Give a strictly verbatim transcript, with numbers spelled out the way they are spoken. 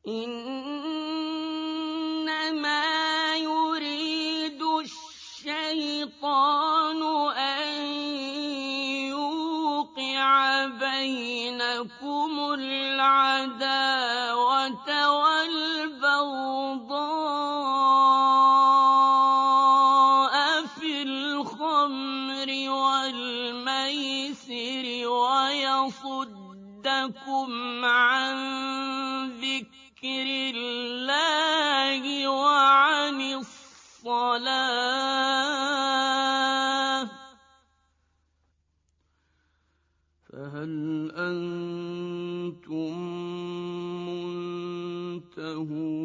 إنما يريد الشيطان أن يوقع بينكم العداوة والبغضاء في الخمر والميسر ويصدكم عن ذكر الله وعن الصلاة فهل أنتم منتهون